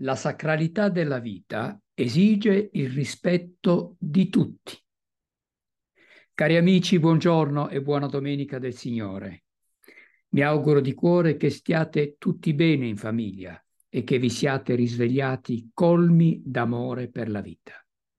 La sacralità della vita esige il rispetto di tutti. Cari amici, buongiorno e buona domenica del Signore. Mi auguro di cuore che stiate tutti bene in famiglia e che vi siate risvegliati colmi d'amore per la vita.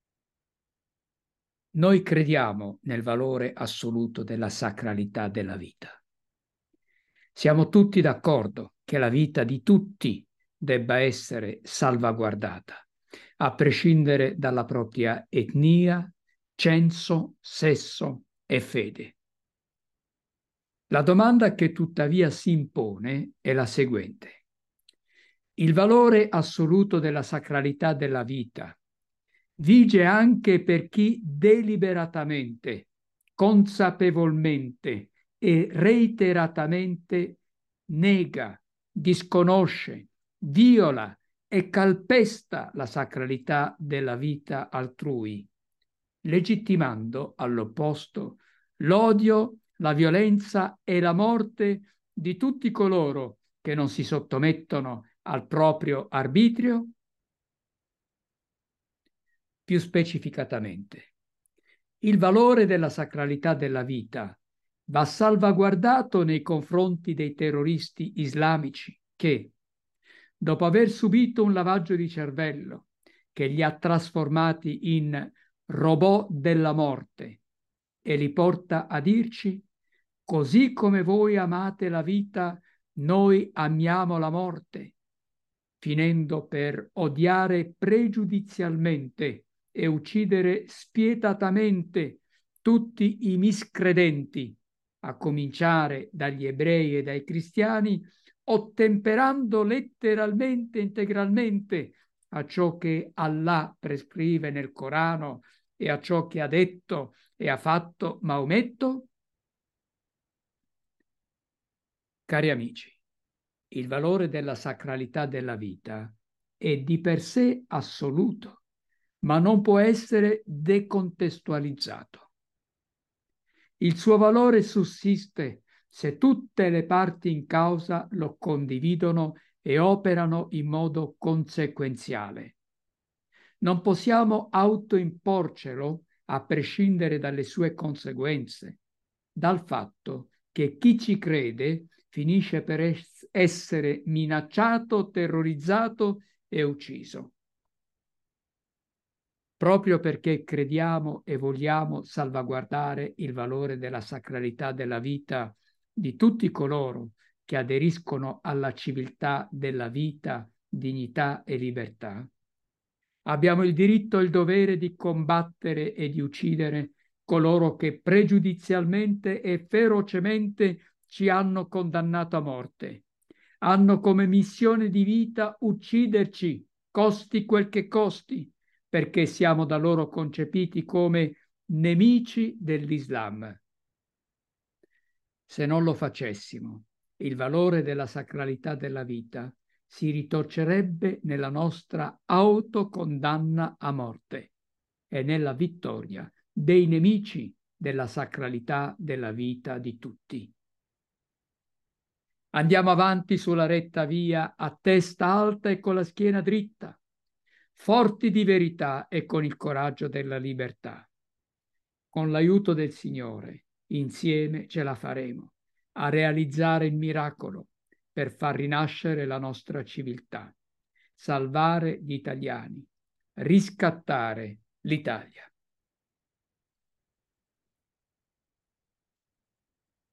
Noi crediamo nel valore assoluto della sacralità della vita. Siamo tutti d'accordo che la vita di tutti debba essere salvaguardata, a prescindere dalla propria etnia, censo, sesso e fede. La domanda che tuttavia si impone è la seguente. Il valore assoluto della sacralità della vita vige anche per chi deliberatamente, consapevolmente e reiteratamente nega, disconosce, viola e calpesta la sacralità della vita altrui, legittimando all'opposto l'odio, la violenza e la morte di tutti coloro che non si sottomettono al proprio arbitrio. Più specificatamente, il valore della sacralità della vita va salvaguardato nei confronti dei terroristi islamici che, dopo aver subito un lavaggio di cervello che li ha trasformati in robot della morte e li porta a dirci: così come voi amate la vita, noi amiamo la morte, finendo per odiare pregiudizialmente e uccidere spietatamente tutti i miscredenti, a cominciare dagli ebrei e dai cristiani, ottemperando letteralmente, integralmente a ciò che Allah prescrive nel Corano e a ciò che ha detto e ha fatto Maometto? Cari amici, il valore della sacralità della vita è di per sé assoluto, ma non può essere decontestualizzato. Il suo valore sussiste se tutte le parti in causa lo condividono e operano in modo conseguenziale. Non possiamo autoimporcelo a prescindere dalle sue conseguenze, dal fatto che chi ci crede finisce per essere minacciato, terrorizzato e ucciso. Proprio perché crediamo e vogliamo salvaguardare il valore della sacralità della vita di tutti coloro che aderiscono alla civiltà della vita, dignità e libertà, abbiamo il diritto e il dovere di combattere e di uccidere coloro che pregiudizialmente e ferocemente ci hanno condannato a morte. Hanno come missione di vita ucciderci, costi quel che costi, perché siamo da loro concepiti come nemici dell'Islam. Se non lo facessimo, il valore della sacralità della vita si ritorcerebbe nella nostra autocondanna a morte e nella vittoria dei nemici della sacralità della vita di tutti. Andiamo avanti sulla retta via a testa alta e con la schiena dritta, forti di verità e con il coraggio della libertà. Con l'aiuto del Signore, insieme ce la faremo a realizzare il miracolo per far rinascere la nostra civiltà, salvare gli italiani, riscattare l'Italia.